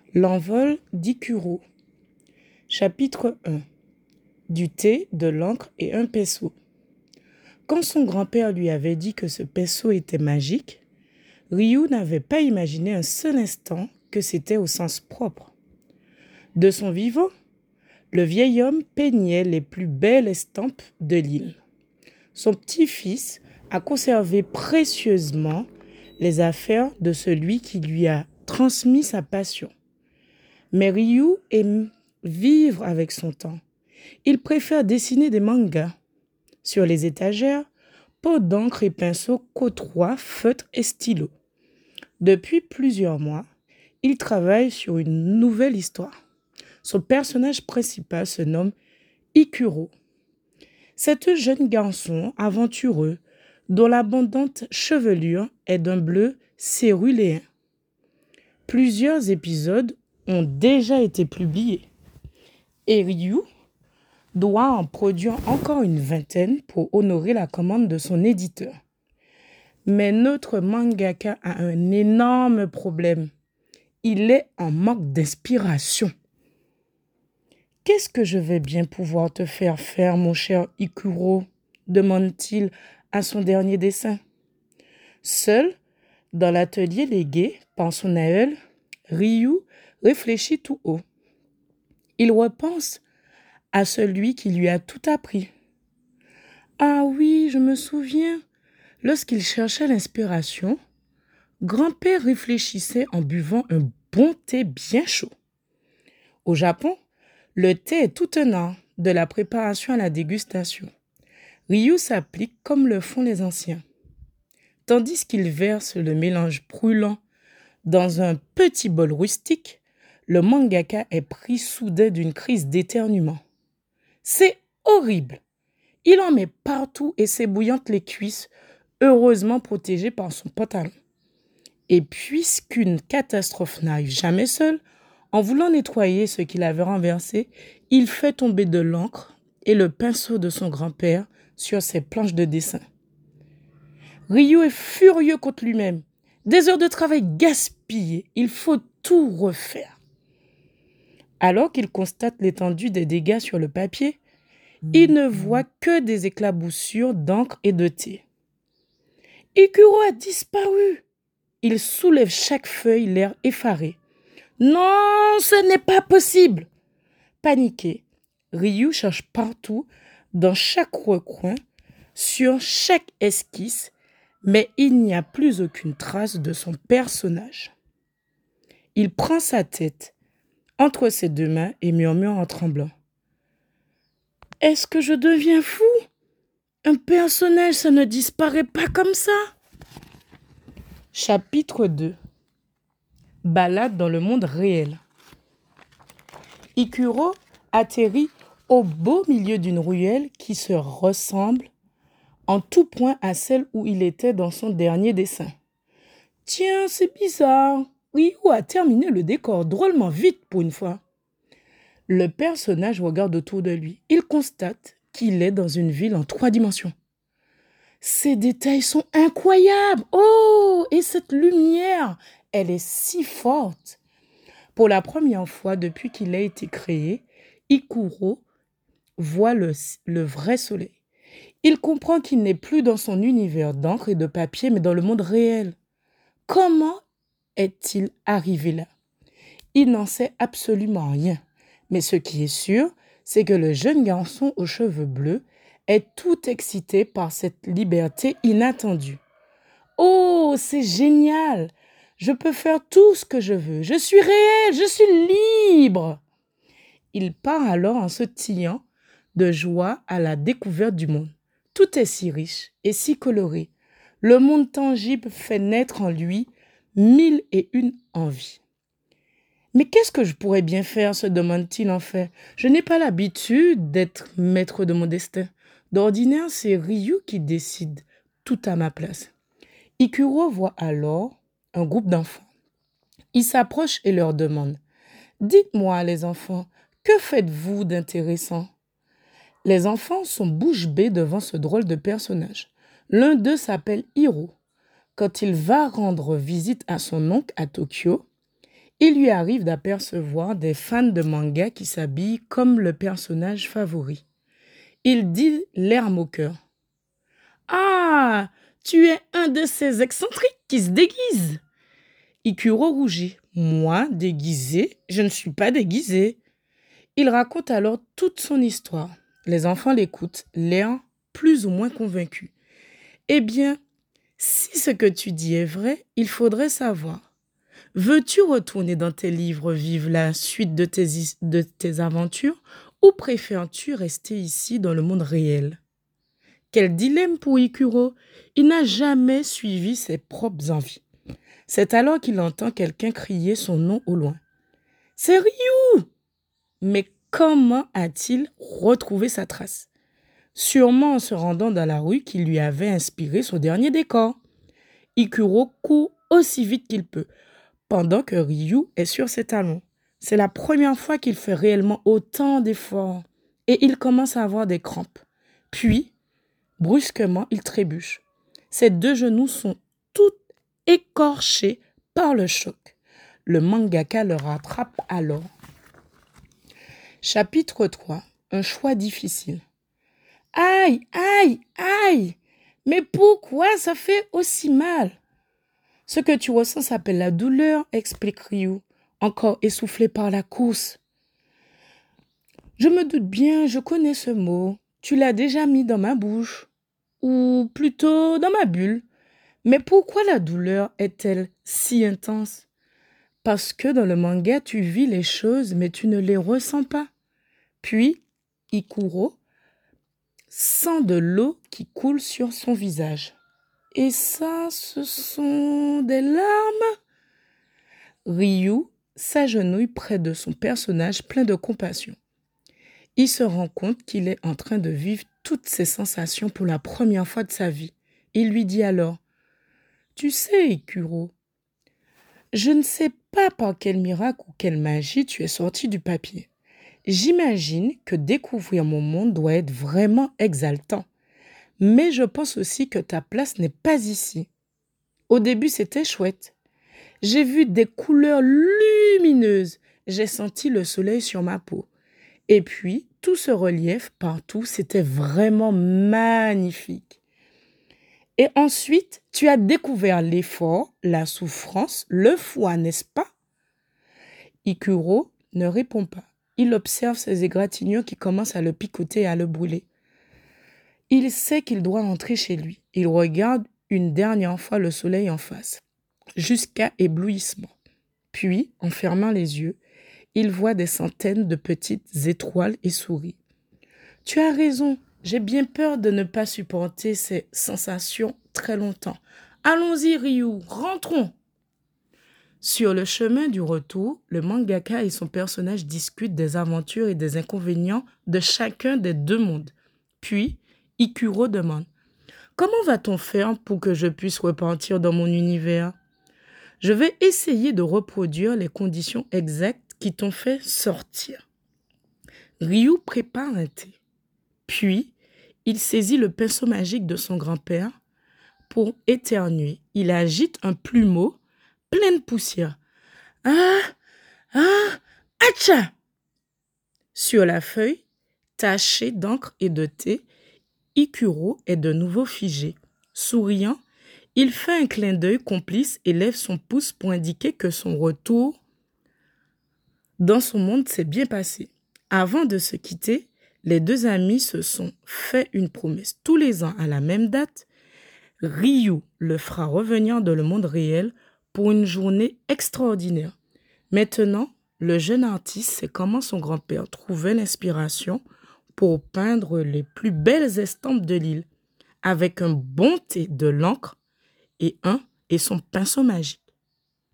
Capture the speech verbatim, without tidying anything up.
L'envol d'Ikuro. Chapitre un. Du thé, de l'encre et un pinceau. Quand son grand-père lui avait dit que ce pinceau était magique, Ryu n'avait pas imaginé un seul instant que c'était au sens propre. De son vivant, le vieil homme peignait les plus belles estampes de l'île. Son petit-fils a conservé précieusement les affaires de celui qui lui a transmis sa passion. Mais Ryu aime vivre avec son temps. Il préfère dessiner des mangas. Sur les étagères, pots d'encre et pinceaux côtoient feutres et stylos. Depuis plusieurs mois, il travaille sur une nouvelle histoire. Son personnage principal se nomme Ikuro. C'est un jeune garçon aventureux dont l'abondante chevelure est d'un bleu céruléen. Plusieurs épisodes ont déjà été publiés et Ryu doit en produire encore une vingtaine pour honorer la commande de son éditeur. Mais notre mangaka a un énorme problème. Il est en manque d'inspiration. Qu'est-ce que je vais bien pouvoir te faire faire, mon cher Ikuro? Demande-t-il à son dernier dessin. Seul, dans l'atelier légué par son aïeul, Ryu réfléchit tout haut. Il repense à celui qui lui a tout appris. Ah oui, je me souviens, lorsqu'il cherchait l'inspiration, grand-père réfléchissait en buvant un bon thé bien chaud. Au Japon, le thé est tout un art, de la préparation à la dégustation. Ryu s'applique comme le font les anciens. Tandis qu'il verse le mélange brûlant dans un petit bol rustique, le mangaka est pris soudain d'une crise d'éternuement. C'est horrible. Il en met partout et s'ébouillante les cuisses, heureusement protégées par son pantalon. Et puisqu'une catastrophe n'arrive jamais seule, en voulant nettoyer ce qu'il avait renversé, il fait tomber de l'encre et le pinceau de son grand-père sur ses planches de dessin. Ryu est furieux contre lui-même. Des heures de travail gaspillées, il faut tout refaire. Alors qu'il constate l'étendue des dégâts sur le papier, il ne voit que des éclaboussures d'encre et de thé. Ikuro a disparu. Il soulève chaque feuille, l'air effaré. Non, ce n'est pas possible. Paniqué, Ryu cherche partout, dans chaque recoin, sur chaque esquisse, mais il n'y a plus aucune trace de son personnage. Il prend sa tête entre ses deux mains et murmure en tremblant. Est-ce que je deviens fou? Un personnage, ça ne disparaît pas comme ça. Chapitre deux. Balade dans le monde réel. Ikuro atterrit au beau milieu d'une ruelle qui se ressemble en tout point à celle où il était dans son dernier dessin. Tiens, c'est bizarre. Ryu a terminé le décor drôlement vite pour une fois. Le personnage regarde autour de lui. Il constate qu'il est dans une ville en trois dimensions. Ces détails sont incroyables. Oh, et cette lumière, elle est si forte. Pour la première fois depuis qu'il a été créé, Ikuro voit le, le vrai soleil. Il comprend qu'il n'est plus dans son univers d'encre et de papier, mais dans le monde réel. Comment est-il arrivé là? Il n'en sait absolument rien. Mais ce qui est sûr, c'est que le jeune garçon aux cheveux bleus est tout excité par cette liberté inattendue. Oh, c'est génial! Je peux faire tout ce que je veux. Je suis réel, je suis libre! Il part alors en sautillant de joie à la découverte du monde. Tout est si riche et si coloré. Le monde tangible fait naître en lui mille et une envies. Mais qu'est-ce que je pourrais bien faire, se demande-t-il en fait. Je n'ai pas l'habitude d'être maître de mon destin. D'ordinaire, c'est Ryu qui décide tout à ma place. Ikuro voit alors un groupe d'enfants. Il s'approche et leur demande « Dites-moi, les enfants, que faites-vous d'intéressant ?» Les enfants sont bouche bée devant ce drôle de personnage. L'un d'eux s'appelle Hiro. Quand il va rendre visite à son oncle à Tokyo, Il lui arrive d'apercevoir des fans de manga qui s'habillent comme le personnage favori. Il dit l'air moqueur. « Ah, tu es un de ces excentriques qui se déguisent. » Ikuro rougit. « Moi, déguisé, je ne suis pas déguisé. » Il raconte alors toute son histoire. Les enfants l'écoutent, l'air plus ou moins convaincu. « Eh bien, si ce que tu dis est vrai, il faudrait savoir. Veux-tu retourner dans tes livres vivre la suite de tes, de tes aventures ou préfères-tu rester ici dans le monde réel ?» Quel dilemme pour Ikuro! Il n'a jamais suivi ses propres envies. C'est alors qu'il entend quelqu'un crier son nom au loin. « C'est Ryu !» Mais comment a-t-il retrouvé sa trace? Sûrement en se rendant dans la rue qui lui avait inspiré son dernier décor. Ikuro court aussi vite qu'il peut, pendant que Ryu est sur ses talons. C'est la première fois qu'il fait réellement autant d'efforts et il commence à avoir des crampes. Puis, brusquement, il trébuche. Ses deux genoux sont tout écorchés par le choc. Le mangaka le rattrape alors. Chapitre trois. Un choix difficile. Aïe, aïe, aïe! Mais pourquoi ça fait aussi mal? Ce que tu ressens s'appelle la douleur, explique Ryu, encore essoufflé par la course. Je me doute bien, je connais ce mot. Tu l'as déjà mis dans ma bouche. Ou plutôt dans ma bulle. Mais pourquoi la douleur est-elle si intense? Parce que dans le manga, tu vis les choses, mais tu ne les ressens pas. Puis, Ikuro sent de l'eau qui coule sur son visage. Et ça, ce sont des larmes? Ryu s'agenouille près de son personnage plein de compassion. Il se rend compte qu'il est en train de vivre toutes ces sensations pour la première fois de sa vie. Il lui dit alors, « Tu sais, Ikuro, je ne sais pas par quel miracle ou quelle magie tu es sorti du papier. J'imagine que découvrir mon monde doit être vraiment exaltant. Mais je pense aussi que ta place n'est pas ici. Au début, c'était chouette. J'ai vu des couleurs lumineuses. J'ai senti le soleil sur ma peau. Et puis, tout ce relief partout, c'était vraiment magnifique. Et ensuite, tu as découvert l'effort, la souffrance, le foie, n'est-ce pas? » Ikuro ne répond pas. Il observe ses égratignures qui commencent à le picoter et à le brûler. Il sait qu'il doit rentrer chez lui. Il regarde une dernière fois le soleil en face, jusqu'à éblouissement. Puis, en fermant les yeux, il voit des centaines de petites étoiles et sourit. « Tu as raison, j'ai bien peur de ne pas supporter ces sensations très longtemps. Allons-y, Ryu, rentrons !» Sur le chemin du retour, le mangaka et son personnage discutent des aventures et des inconvénients de chacun des deux mondes. Puis, Ikuro demande « Comment va-t-on faire pour que je puisse repartir dans mon univers? Je vais essayer de reproduire les conditions exactes qui t'ont fait sortir. » Ryu prépare un thé. Puis, il saisit le pinceau magique de son grand-père pour éternuer. Il agite un plumeau plein de poussière. Ah, ah, atcha! Sur la feuille, tachée d'encre et de thé, Ikuro est de nouveau figé. Souriant, il fait un clin d'œil complice et lève son pouce pour indiquer que son retour dans son monde s'est bien passé. Avant de se quitter, les deux amis se sont fait une promesse. Tous les ans, à la même date, Ryu le fera revenir dans le monde réel pour une journée extraordinaire. Maintenant, le jeune artiste sait comment son grand-père trouvait l'inspiration pour peindre les plus belles estampes de l'île, avec un bon thé, de l'encre et un et son pinceau magique.